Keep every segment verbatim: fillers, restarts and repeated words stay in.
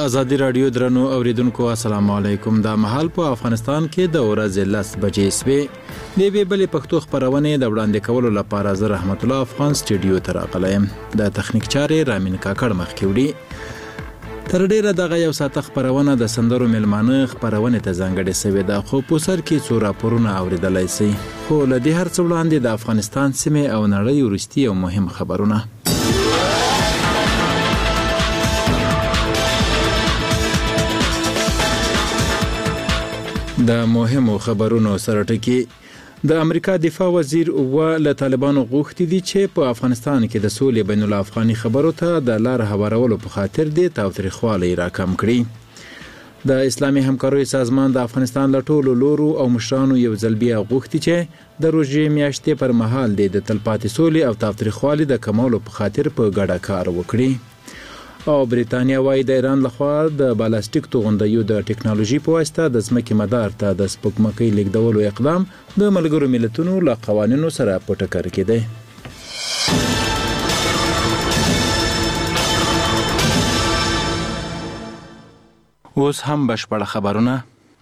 ازادي رادیو درنو اوریدونکو السلام علیکم. دا مهال په افغانستان کې د ورځې لس بجې سوي د وی بلې پښتو خبرونه د وړاندې کولو لپاره زه رحمت الله افغان سټوډیو ته راغلم. د تخنیک چارې رامین کاکړ مخکې وړي. تر ډیره دغه یو ساعت خبرونه د سندرو ملمانه خبرونه ته ځانګړې سوي ده، خو په سر کې څو راپورونه اوریدلای شي. خو لدې هر څه وړاندې د افغانستان سیمه او نړۍ وروستي او مهم خبرونه. د مهمو خبرونو سره ټکی د امریکا دفاع وزیر و له طالبانو غوښتي دي چې په افغانستان کې د سولې بین الافغاني خبرو ته د لار هوارولو په خاطر د تاوتریخوالي راکم کړي. د اسلامي همکاریو سازمان د افغانستان له ټولو لورو او مشرانو یو ځل بیا غوښتي چې د روژې میاشتې پر مهال د تلپاتې سولې او تاوتریخوالي د کمولو په خاطر په ګډه کار وکړي. او بریتانیا وايي د ایران لخوا د بالستیک توغندیو د ټکنالوژي په واسطه د ځمکې مدار ته د سپوږمکۍ لیږدولو اقدام د ملګرو ملتونو له قوانینو سره په ټکر کې دی. اوس هم بشپړ خبرونه.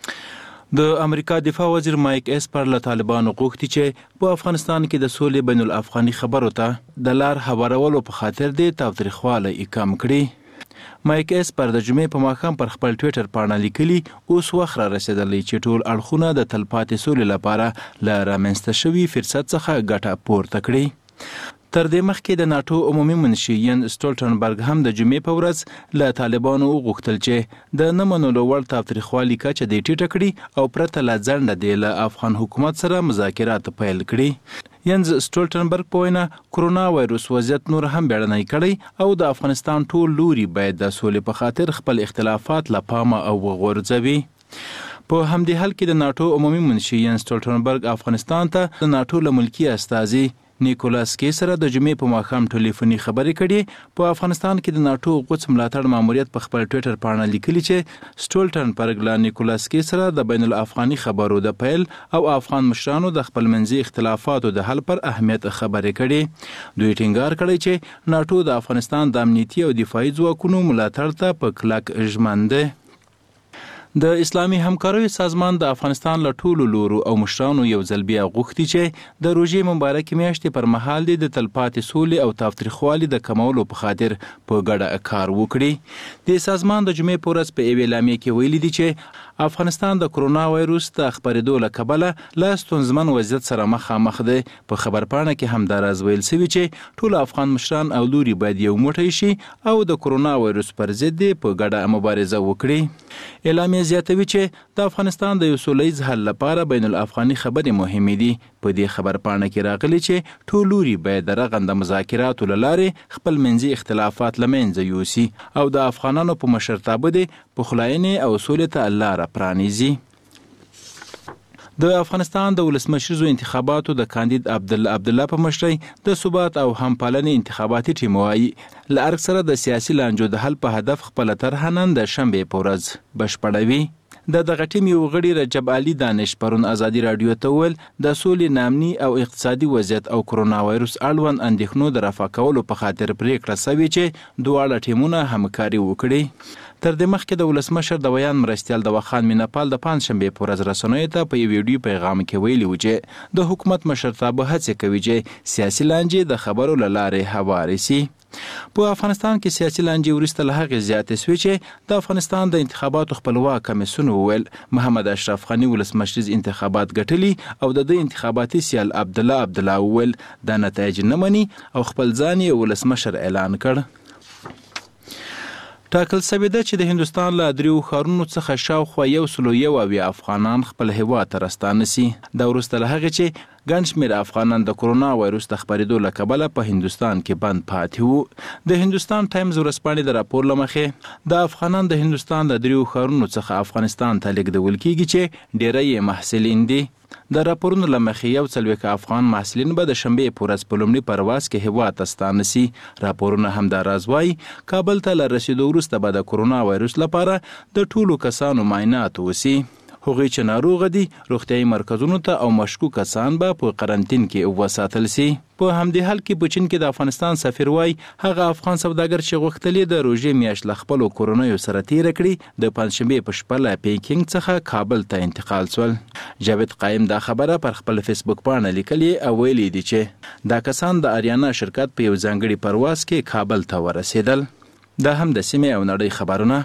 د امریکا دفاع وزیر مایک اسپر له طالبانو غوښتي چې په افغانستان کې د سولې بین الافغاني خبرو ته د لار هوارولو په خاطر د تاوتریخوالي کم کړي. مایک اسپر د جمعې په ماښام پر خپل ټویټر باندې لیکلي اوس وخت را رسیدلی چې ټول اړخونه د تلپاتې سولې لپاره له رامنځته شوي فرصت څخه ګټه پورته کړي. تر دې مخکې د ناتو عمومي منشي ین سټولټنبرګ هم د جمعې په ورځ له طالبانو وغوښتل چې د نه منلو وړ تاوتریخوالي کچه دې ټیټه کړي او پرته له ځنډه دې له افغان حکومت سره مذاکرات پیل کړي. ینز سټولټنبرګ په وینا کرونا وایروس وضعیت نور هم بیړنی کړی او د افغانستان ټول لوري باید د سولې په خاطر خپل اختلافات له پامه او وغورځوي. په همدې حال کې د ناتو عمومي منشي ین سټولټنبرګ افغانستان ته د ناتو له ملکی استازي نیکولاس کی سره د جمعې په ماښام ټلیفوني خبرې کړي. په افغانستان کې د ناتو غوڅ ملاتړ ماموریت په خپل ټویټر باندې لیکلي چې سټولټنبرګ له نیکولاس کی سره د بین الافغاني خبرو د پیل او افغان مشرانو د خپل منځي اختلافاتو د حل پر اهمیت خبرې کړي. دوی ټینګار کړی چې ناتو د افغانستان د امنیتي او دفاعي ځواکونو ملاتړ ته په کلک ژمن دی. د اسلامي همکاریو سازمان د افغانستان له ټولو لورو او مشرانو یو ځل بیا غوښتي چې د روژې مبارکې میاشتې پر مهال د تلپاتې سولې او تاوتریخوالي د کمولو په خاطر په ګډه کار وکړي. د سازمان د جمعې په ورځ په یوې اعلامیه کې ویلي دي چې افغانستان د کرونا وایروس د خپرېدو له کبله له ستونزمن وضعیت سره مخامخ دی. په خبرپاڼه کې هم دا راز ویل شوي چې ټول افغان مشران او لوري باید یو موټی شي او د کرونا وایروس پر ضد په ګډه مبارزه وکړي. اعلامیه زیاتوي چې د افغانستان د یو سولیز حل لپاره بین الافغاني خبرې مهمې دي. په دې خبرپاڼه کې راغلي چې ټول لوري باید د رغنده مذاکراتو له لارې خپل منځي اختلافات له منځه یوسي او د افغانانو په مشرتابه د پخلاینې او سولې ته لاره پرانیزي. د افغانستان د ولسمشر انتخاباتو د کاندید عبدالله عبدالله په مشرۍ د ثبات او همپالنې انتخاباتي ټیم وايي له ارګ سره د سیاسي لانجو د حل په هدف خپله طرحه نن د شنبې په ورځ بشپړوي. د دغه ټیم یو غړي رجب علي دانش پرون ازادي رادیو ته ویل د سولې نامني او اقتصادي وضعیت او کرونا وایروس اړوند اندېښنو د رفع کولو په خاطر پریکړه شوې چې دواړه ټیمونه همکاري وکړي. تر دې مخکې د ولسمشر د ویان مرستیال د وخان مینپال د پنجشنبې په ورځ رسنیو ته په یو ویډیو پیغام کې ویلي و چې د حکومت مشرتابه هڅې کوي چې سیاسي لانجې د خبرو له لارې هوارې سي. په افغانستان کې سیاسي لانجې وروسته له هغې زیاتې شوې چې د افغانستان د انتخاباتو خپلواک کمیسیون وویل محمد اشرف غني ولسمشریز انتخابات ګټلي او د ده انتخاباتي سیال عبدالله عبدالله وویل دا نتایج نه مني او خپل ځان یې ولسمشر اعلان کړ. ټاکل شوې ده چې د هندوستان له دریو ښارونو څخه شاوخوا یو سلو یو اویا افغانان خپل هیواد ته راستانه سي. دا وروسته له هغې چې ګڼ شمېر افغانان د کرونا وایروس د خپرېدو له کبله په هندوستان کې بند پاتې وو. د هندوستان ټایمز ورځپاڼې د راپور له مخې د افغانان د هندوستان د دریو ښارونو څخه افغانستان ته لیږدول کېږي چې ډېری یې محصلین دي. د راپورونو له مخې یو څلوېښت افغان محصلین به د شنبې په ورځ په لومړي پرواز کې هیواد ته ستانه سي. راپورونه همدا راز وایي کابل ته له رسېدو وروسته به د کرونا وایروس لپاره د ټولو کسانو معاینات وسي. هغوی چې ناروغ دي روغتیايي مرکزونو ته او مشکوک کسان به په قرنټین کې وساتل شي. په همدې حال کې په چین کې د افغانستان سفیر وای هغه افغان سوداګر چې غوښتلې د روژې میاشت له خپلو کورنیو سره تېره کړي د پنجشنبې په شپه له پیکینګ څخه کابل ته انتقال شول. جاوید قایم دا خبره پر خپل فیسبوک پاڼه لیکلې او ویلي دي چې دا کسان د اریانا شرکت په یو ځانګړي پرواز کې کابل ته ورسېدل. دا هم د سیمې او نړۍ خبرونه.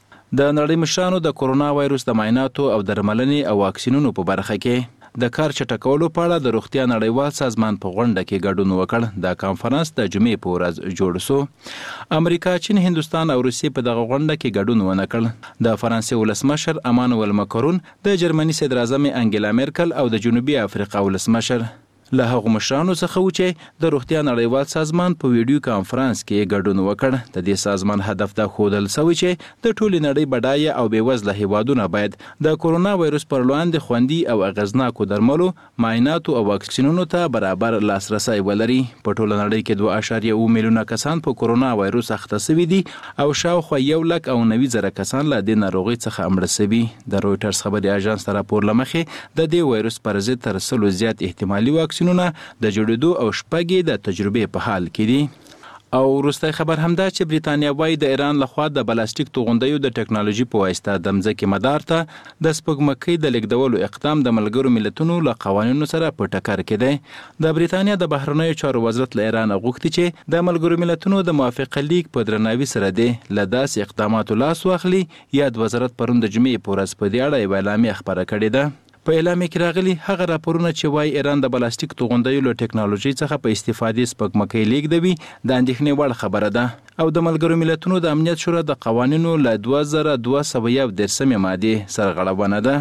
د نړۍ مشرانو د کورونا وایروس د معایناتو او درملنې او واکسینونو په برخه کې د کار چټکولو په اړه د روغتیا نړیوال سازمان په غونډه کې ګډون وکړ. دا کانفرنس د جمعې په ورځ جوړ شو. امریکا، چین، هندوستان او روسیې په دغه غونډه کې ګډون ونه کړ. د فرانسې ولسمشر امانوئل ماکرون، د جرمني صدر اعظم انګلا میرکل او د جنوبي افریقا ولسمشر له هغو مشرانو څخه و چې د روغتیا نړیوال سازمان په ویډیو کانفرنس کې ګډون وکړ. د دې سازمان هدف دا ښودل شوی چې د ټولې نړۍ بډایه او بېوزله هیوادونه باید د کورونا وایروس پر وړاندې خوندي او اغېزناکو درملو، معایناتو او واکسینونو ته برابر لاسرسی ولري. په ټوله نړۍ کې دوه اعشاریه اووه میلیونه کسان په کورونا وایروس اخته شوي دي او شاوخوا یو لک او نوي زره کسان له دې ناروغۍ څخه مړه شوي. د رویټرز خبري اژانس ته راپور له مخې د دې وایروس پر ضد تر سلو زیات احتمالي واکسینونه د جوړېدو او شپږې د تجربې په حال کې دي. او وروستی خبر همدا چې بریتانیا وایي د ایران لخوا د بلاستیک توغندیو د ټکنالوژي په واسطه د مځکې مدار ته د سپوږمکۍ د لیږدولو اقدام د ملګرو ملتونو له قوانینو سره په ټکر کې دی. د بریتانیا د بهرنیو چارو وزارت له ایران غوښتي چې د ملګرو ملتونو د موافقه لیک په درناوي سره دی له داسې اقداماتو لاس واخلي. یاد وزارت پرون د جمعې په ورځ په دې اړه یوه اعلامیه خپره کړې ده. په اعلامیه کې راغلي هغه راپورونه چې وایي ایران د بلاستیک توغندیو له ټکنالوژي څخه په استفادې سپوږمکۍ لیږدوي د اندېښنې وړ خبره ده. او د ملګرو ملتونو د امنیت شورا د قوانینو له دوه زره دوه سوه یو دېرشمې مادې سرغړونه ده.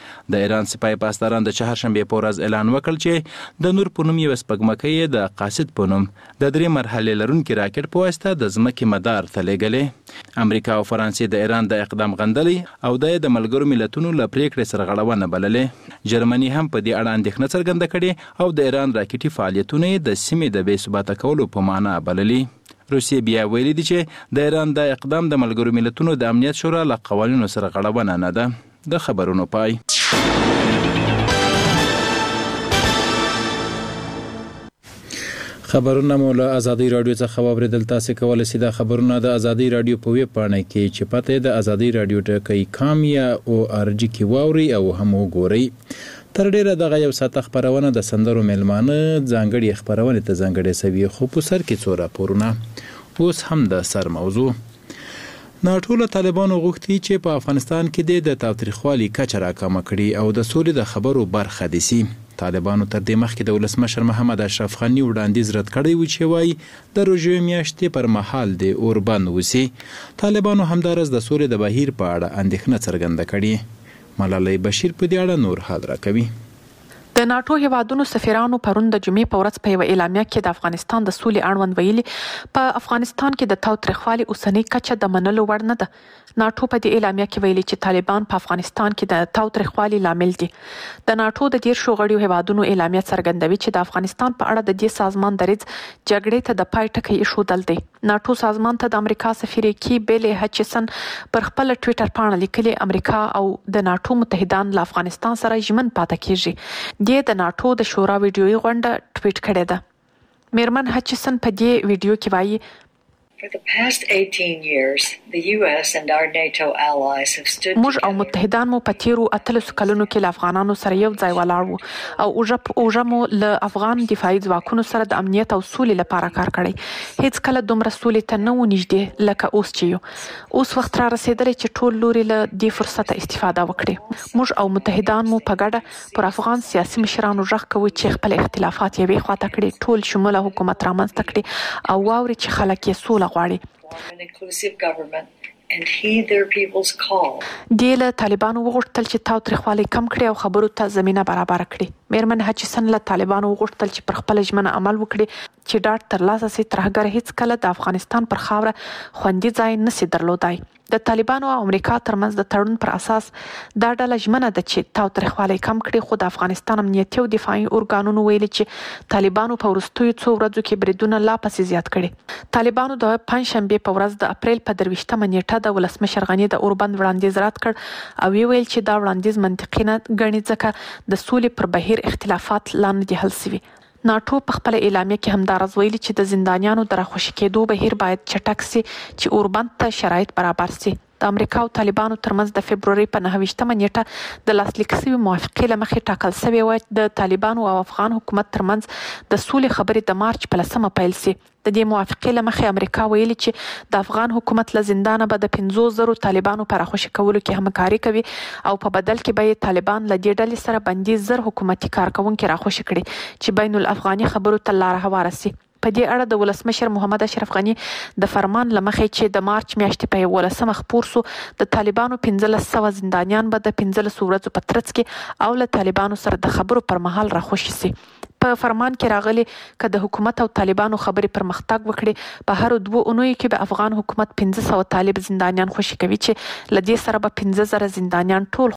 د ایران سپاه پاسداران د چهارشنبې په ورځ اعلان وکړ چې د نور په نوم یوه سپوږمکۍ د قاصد په نوم د درې مرحلې لرونکي راکټ په واسطه د ځمکې مدار ته لیږلې. امریکا او فرانسې د ایران د اقدام غندلی او د د ملګرو ملتونو له پریکړې سرغړونه بللې. جرمني هم په دې اړه اندېښنه څرګنده کړې او د ایران راکټي فعالیتونه د سیمې د بې ثباته کولو په معنا بللي. روسیې بیا ویلي دي چې د ایران د اقدام د ملګرو ملتونو د امنیت شورا له قوانینو سرغړونه نه ده. د خبرونو پای. خبرونه مو له ازادي رادیو څخه واوریدل. تاسو کولای شئ د خبرونه د ازادي رادیو په ویب پاڼه کې چې پته د ازادي رادیو ټکی کام یا او ار جی کې واوري او هم وګورئ. تر ډیره دغه یو ساعت خبرونه د سندرو ملمانه ځانګړي خبرونه ته ځانګړي سوي خو په سر کې څو راپورونه. اوس هم د سر موضوع. ناټو طالبانو غوښتي چې په افغانستان کې د تاوتریخوالي کچه راکمه کړي او د سولې د خبرو برخه دي سي. طالبانو تر دې مخکې د ولسمشر محمد اشرف غني وړاندیز رد کړی و چې وایي د روژې میاشتې پر مهال د اوربند وسی. طالبانو همدارس د سولې د بهیر په اړه اندېښنه څرګنده کړې. ملالۍ بشیر په دې اړه نور حال راکوي. د ناټو هیوادونو سفیرانو پرون د جمعې په ورځ په یوه اعلامیه کې د افغانستان د سولې اړوند ویلي په افغانستان کې د تاوتریخوالي اوسنۍ کچه د منلو وړ نه ده. ناټو په دې اعلامیه کې ویلي چې طالبان په افغانستان کې د تاوتریخوالي لامل دي. د ناټو د دیرشو غړیو هیوادونو اعلامیه څرګندوي چې د افغانستان په اړه د دې سازمان دریځ جګړې ته د پای ټکی ایښودل دی. ناټو سازمان ته د امریکا سفیر کی بیل هچسن پر خپل ټویټر پاڼه لیکلي امریکا او د ناټو متحدان له افغانستان سره ژمن پاتې کیږي. د ناټو د شورا ویډیويي غونډه ټویټ کړې ده. میرمن هچسن په دې ویډیو کې وایي موږ او متحدان مو په تیرو اتلسو کلونو کې له افغانانو سره یو ځای ولاړ وو او اوژه اوژه مو له افغان دفاعي ځواکونو سره د امنیت او سولې لپاره کار کړی. هیڅ کله دومره سولې ته نه و نږدې لکه اوس چې یو. اوس وخت را رسېدلی چې ټول لوري له دې فرصته استفاده وکړي. موږ او متحدان مو په ګډه پر افغان سیاسي مشرانو غږ کوو چې خپل اختلافات یوې خواته کړي، ټول شموله حکومت رامنځته کړي او واوري چې خلک یې سوله غواړي. دی له طالبانو وغوښتل چې تاوتریخوالی کم کړي او خبرو ته زمینه برابره کړي. میرمن هچسن له طالبانو وغوښتل چې پر خپل ژمنه عمل وکړي چې ډاډ ترلاسه شي ترهګر هیڅ کله د افغانستان پر خاوره خوندي ځای نشي درلودای. د طالبانو او امریکا ترمنځ د تړون پر اساس دا ډله ژمنه ده چې تاوتریخوالی کم کړي، خو د افغانستان امنیتي او دفاعي ارګانونو ویلي چې طالبانو په وروستیو څو ورځو کې بریدونه لا پسې زیات کړي. طالبانو د پنجشنبې په ورځ د اپریل په درویشتمه نیټه د ولسمشر غني د اوربند وړاندیز رد کړ او ویل چې دا وړاندیز منطقي نه ګڼي ځکه د سولې پر بهیر اختلافات لا نه دي حل شوي. ناټو په خپل اعلامیه کې همدارز ویلي چې د زندانیانو د راخوشي کېدو بهیر باید چټک سي چې اوربند ته شرایط برابر سي. د امریکا او طالبانو ترمنځ د فبروري په نهه ویشتمه نیټه د لاسلیک شوي موافقې له مخې ټاکل شوې وه د طالبانو او افغان حکومت ترمنځ د سولې خبرې د مارچ په لسمه پیل سي. د دې موافقې له مخې امریکا ویلي چې د افغان حکومت له زندانه به د پنځو زرو طالبانو په راخوشي کولو کې همکاري کوي او په بدل کې به یې طالبان له دې ډلې سره بندیز زر حکومتي کارکوونکي راخوشي کړي چې بین الافغاني خبرو ته لاره هواره سي. په دې اړه د ولسمشر محمد اشرف غني د فرمان له مخې چې د مارچ میاشتې په یولسمه خپور سو، د طالبانو پنځلس سوه زندانیان به د پنځلسو ورځو په ترڅ کې او له طالبانو سره د خبرو پر مهال راخوشي سي. په فرمان کې راغلي که د حکومت او طالبانو خبرې پرمختګ وکړي، په هر دوه اونیو کې به افغان حکومت پنځه سوه طالب زندانیان خوشي کوي چې له دې سره به پنځه زره زندانیان ټول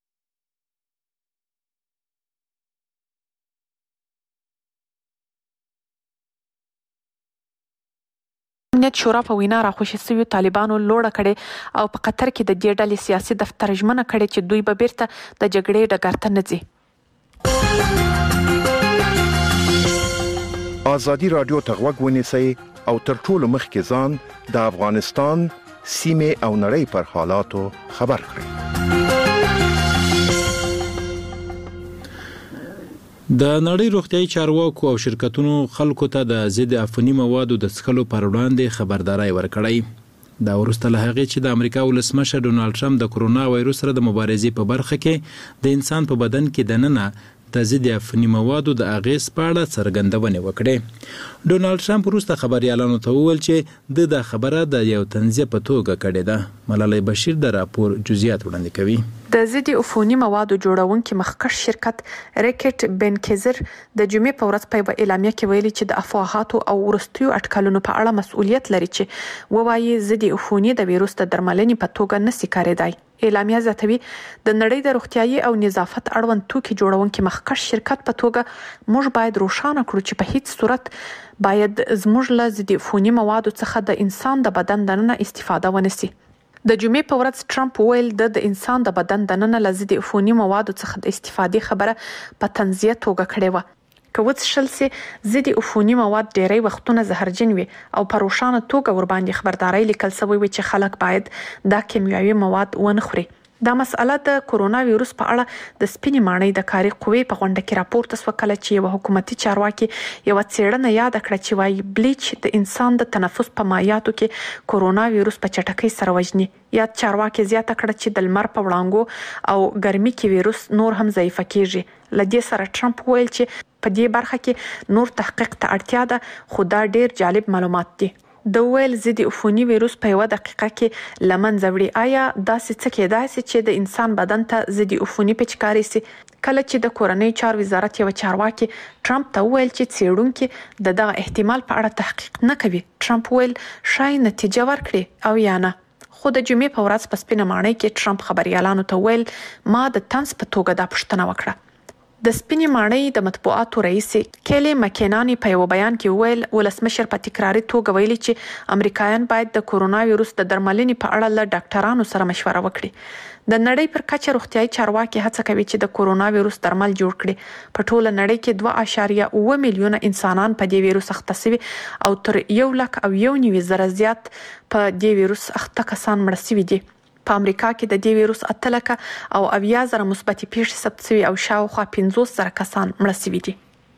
امنیت شورا په وینا راخوشي شویو طالبانو لوړه کړې او په قطر کې د دې ډلې سیاسي دفتر ژمنه کړې چې دوی به بیرته د جګړې ډګر ته نه ځي. ازادي رادیو ته غوږ ونیسئ او تر ټولو مخکې ځان د افغانستان سیمې او نړۍ پر حالاتو خبر کړئ. د نړۍ روغتیايي چارواکو او شرکتونو خلکو ته د ضد عفوني موادو د څښلو پر وړاندې خبرداري ورکړې. دا وروسته له هغې چې د امریکا ولسمشر ډونالډ ټرمپ د کرونا وایروس سره د مبارزې په برخه کې د انسان په بدن کې دننه د ضد عفوني موادو د اغېز په اړه څرګندونې وکړې. ډونالډ ټرمپ وروسته خبریالانو ته وویل چې د دا خبره د یو تنزیه په توګه کړې ده. ملالۍ بشیر د راپور جزئیات وړاندې کوي. د ضد عفوني موادو جوړونکي مخکښ شرکت ریکټ بینکیزر د جمعې په ورځ په یوه اعلامیه کې ویلي چې د افواهاتو او وروستیو اټکلونو په اړه مسؤلیت لري چې ووایي ضد عفوني د ویروس د درملنې په توګه نشي کارېدای. اعلامیه زیاتوي د نړۍ د روغتیايي او نظافت اړوند توکي جوړونکي مخکښ شرکت په توګه موږ باید روښانه کړو چې په هیڅ صورت باید زموږ له ضد عفوني موادو څخه د انسان د بدن دننه استفاده ونشي. د جمعې په ورځ ټرمپ ویل د د انسان د بدن دننه له ضد عفوني موادو څخه د استفادې خبره په تنزیه توګه کړې وه. که وڅښل سي ضد عفوني مواد ډیری وختونه زهرجن وي او په روښانه توګه ورباندې خبرداري لیکل شوی وي چې خلک باید دا کیمیاوي مواد ونه خوري. دا مسأله د کرونا ویروس په اړه د سپینې ماڼۍ د کاري قوې په غونډه کې راپورته شوه کله چې یو حکومتي چارواکي یو څېړنه یاد کړه چې وايي بلیچ د انسان د تنفس په مایعاتو کې کرونا ویروس په چټکۍ سره وژني. یاد چارواکي زیاته کړه چې د لمر په وړانګو او ګرمي کې ویروس نور هم ضعیفه کیږي. له دې سره ټرمپ ویل چې په دې برخه کې نور تحقیق ته اړتیا ده، خو دا ډیر جالب معلومات دي. د ویل ضد عفوني ویروس په یوه دقیقه کې له منځه وړي. آیا داسې څه کېدای شي چې د انسان بدن ته ضد عفوني پیچکاري سي؟ کله چې د کورنۍ چارو وزارت یو چارواکي ټرمپ ته ویل چې څېړونکي د دغه احتمال په اړه تحقیق نه کوي، ټرمپ ویل شاید نتیجه ورکړي او یا نه. خو د جمعې په ورځ په سپینه ماڼۍ کې ټرمپ خبریالانو ته ویل ما د طنز په توګه دا پوښتنه وکړه. د سپینې ماڼۍ د مطبوعاتو رئیس کیلی مکینانی په یو بیان کې ویل ولسمشر په تکراري توګه ویلي چې امریکایان باید د کرونا ویروس د درملنې په اړه له ډاکټرانو سره مشوره وکړي. د نړۍ پر کچه روغتیايي چارواکي هڅه کوي چې د کرونا ویروس درمل جوړ کړي. په ټوله نړۍ کې دوه اعشاریه اوه میلیونه انسانان په دې ویروس اخته شوي او تر یو لک او یو نوي زره زیات په دې ویروس اخته کسان مړه شوي دي. په امریکا کې د دې ویروس اته لکه او اویا زره مثبتې پیښې ثبت شوي او شاوخوا پنځوس زره کسان مړه شوي دي.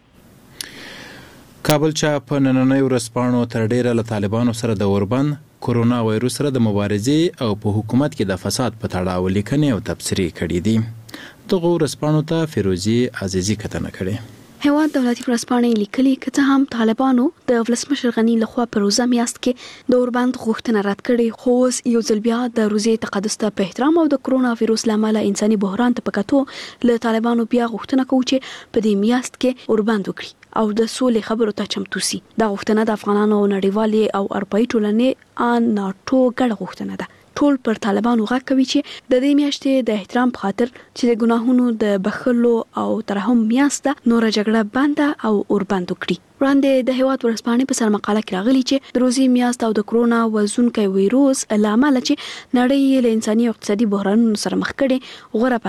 کابل چې په نننۍ ورځپاڼو تر ډیره له طالبانو سره د اوربند کرونا وایروس سره د مبارزې او په حکومت کې د فساد په تړاو لیکنې او تبصرې کړې دي. دغه ورځپاڼو ته فیروزي عزیزي کتنه کړې. هیواد دولتي ورځپاڼې لیکلي که څه هم طالبانو د ولسمشر غني لخوا په روزه میاشت کې د اوربند غوښتنه رد کړې، خو اوس یو ځل بیا د روزې تقدس ته په احترام او د کرونا ویروس له امله انساني بحران ته په کتو له طالبانو بیا غوښتنه کوي چې په دې میاشت کې اوربند وکړي او د سولې خبرو ته چمتو سي. دا غوښتنه د افغانانو نړیوالې او اروپایي ټولنې ان ناټو ګډه غوښتنه ده. ټول پر طالبانو غږ کوي چې د دې میاشتې د احترام په خاطر چې د ګناهونو د بخښلو او ترحم میاشت نور جګړه بند او اور بند کړي. وړاندې د هیواد ورځپاڼې په سر مقاله کې راغلي چې د روزي میاشت او د کرونا وزونکي وایروس لامل چې نړۍ له انساني او اقتصادي بحرانونو سره مخ کړي غوړه